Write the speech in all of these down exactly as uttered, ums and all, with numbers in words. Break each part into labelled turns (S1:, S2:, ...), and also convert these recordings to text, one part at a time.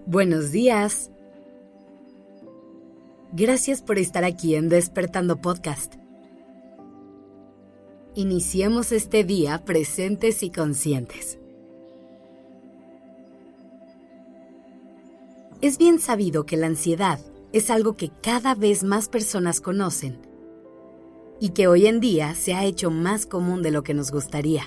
S1: Buenos días. Gracias por estar aquí en Despertando Podcast. Iniciemos este día presentes y conscientes. Es bien sabido que la ansiedad es algo que cada vez más personas conocen y que hoy en día se ha hecho más común de lo que nos gustaría.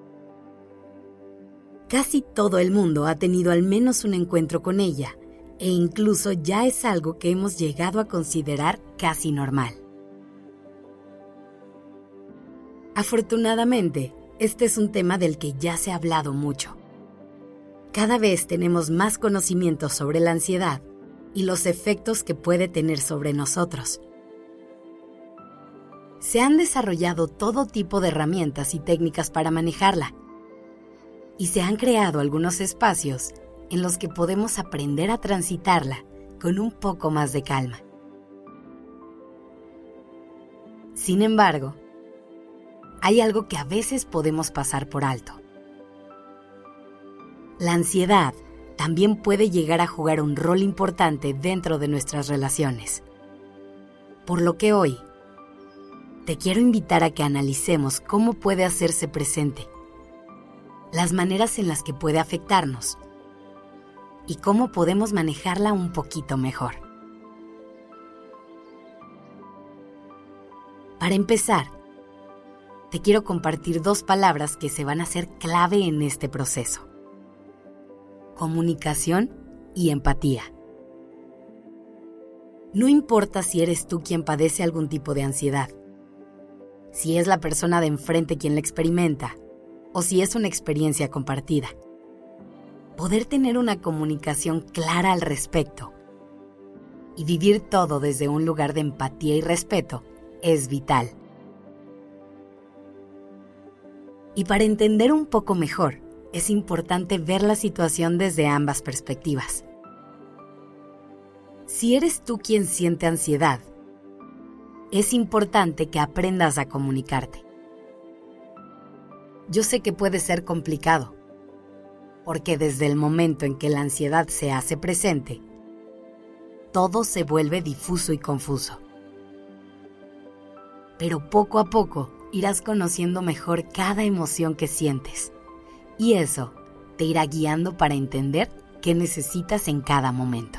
S1: Casi todo el mundo ha tenido al menos un encuentro con ella, e incluso ya es algo que hemos llegado a considerar casi normal. Afortunadamente, este es un tema del que ya se ha hablado mucho. Cada vez tenemos más conocimiento sobre la ansiedad y los efectos que puede tener sobre nosotros. Se han desarrollado todo tipo de herramientas y técnicas para manejarla, y se han creado algunos espacios en los que podemos aprender a transitarla con un poco más de calma. Sin embargo, hay algo que a veces podemos pasar por alto. La ansiedad también puede llegar a jugar un rol importante dentro de nuestras relaciones. Por lo que hoy, te quiero invitar a que analicemos cómo puede hacerse presente, las maneras en las que puede afectarnos y cómo podemos manejarla un poquito mejor. Para empezar, te quiero compartir dos palabras que se van a ser clave en este proceso: comunicación y empatía. No importa si eres tú quien padece algún tipo de ansiedad, si es la persona de enfrente quien la experimenta, o si es una experiencia compartida. Poder tener una comunicación clara al respecto y vivir todo desde un lugar de empatía y respeto es vital. Y para entender un poco mejor, es importante ver la situación desde ambas perspectivas. Si eres tú quien siente ansiedad, es importante que aprendas a comunicarte. Yo sé que puede ser complicado, porque desde el momento en que la ansiedad se hace presente, todo se vuelve difuso y confuso. Pero poco a poco irás conociendo mejor cada emoción que sientes, y eso te irá guiando para entender qué necesitas en cada momento.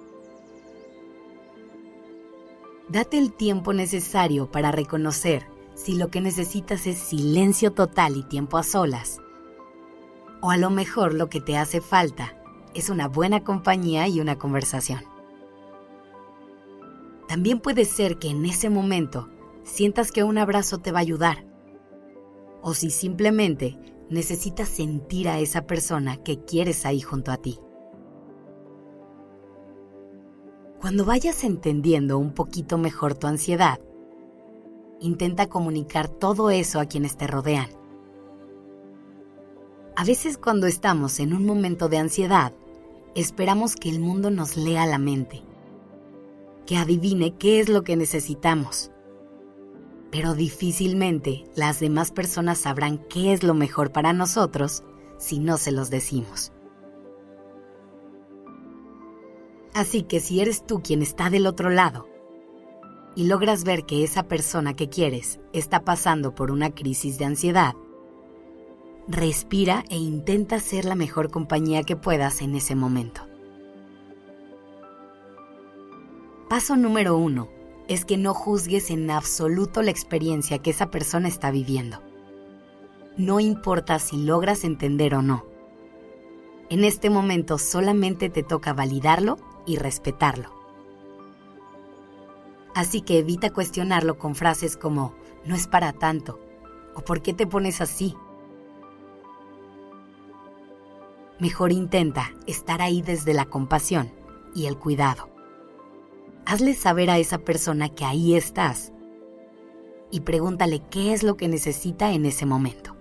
S1: Date el tiempo necesario para reconocer si lo que necesitas es silencio total y tiempo a solas, o a lo mejor lo que te hace falta es una buena compañía y una conversación. También puede ser que en ese momento sientas que un abrazo te va a ayudar, o si simplemente necesitas sentir a esa persona que quieres ahí junto a ti. Cuando vayas entendiendo un poquito mejor tu ansiedad, intenta comunicar todo eso a quienes te rodean. A veces cuando estamos en un momento de ansiedad, esperamos que el mundo nos lea la mente, que adivine qué es lo que necesitamos. Pero difícilmente las demás personas sabrán qué es lo mejor para nosotros si no se los decimos. Así que si eres tú quien está del otro lado, y logras ver que esa persona que quieres está pasando por una crisis de ansiedad, respira e intenta ser la mejor compañía que puedas en ese momento. Paso número uno es que no juzgues en absoluto la experiencia que esa persona está viviendo. No importa si logras entender o no. En este momento solamente te toca validarlo y respetarlo. Así que evita cuestionarlo con frases como «no es para tanto» o «¿por qué te pones así?». Mejor intenta estar ahí desde la compasión y el cuidado. Hazle saber a esa persona que ahí estás y pregúntale qué es lo que necesita en ese momento.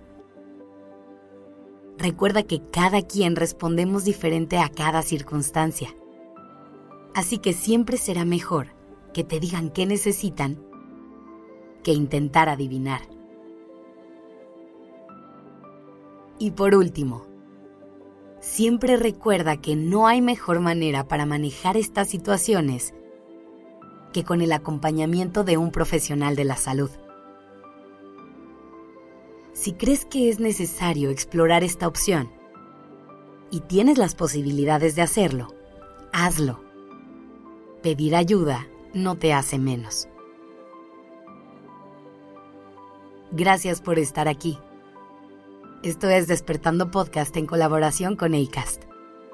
S1: Recuerda que cada quien respondemos diferente a cada circunstancia. Así que siempre será mejor que te digan qué necesitan que intentar adivinar. Y por último, Siempre recuerda que no hay mejor manera para manejar estas situaciones que con el acompañamiento de un profesional de la salud. Si crees que es necesario explorar esta opción y tienes las posibilidades de hacerlo, hazlo. Pedir ayuda no te hace menos. Gracias por estar aquí. Esto es Despertando Podcast en colaboración con Acast.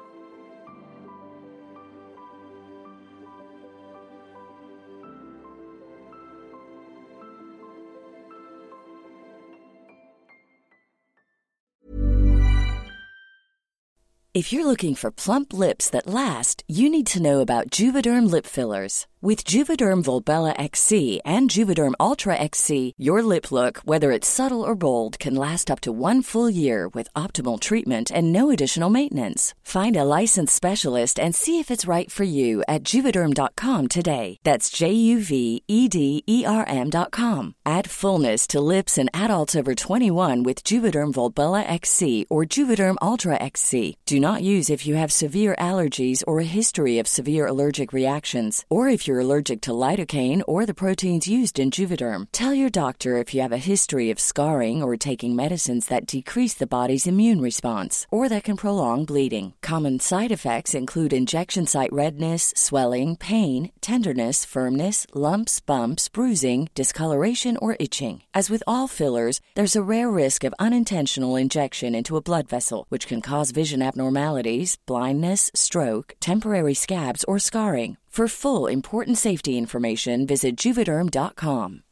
S2: If you're looking for plump lips that last, you need to know about Juvederm lip fillers. With Juvederm Volbella X C and Juvederm Ultra X C, your lip look, whether it's subtle or bold, can last up to one full year with optimal treatment and no additional maintenance. Find a licensed specialist and see if it's right for you at Juvederm dot com today. That's J U V E D E R M dot com. Add fullness to lips in adults over twenty-one with Juvederm Volbella X C or Juvederm Ultra X C. Do not use if you have severe allergies or a history of severe allergic reactions, or if you're allergic to lidocaine or the proteins used in Juvederm. Tell your doctor if you have a history of scarring or taking medicines that decrease the body's immune response or that can prolong bleeding. Common side effects include injection site redness, swelling, pain, tenderness, firmness, lumps, bumps, bruising, discoloration, or itching. As with all fillers, there's a rare risk of unintentional injection into a blood vessel, which can cause vision abnormalities, blindness, stroke, temporary scabs, or scarring. For full, important safety information, visit Juvederm dot com.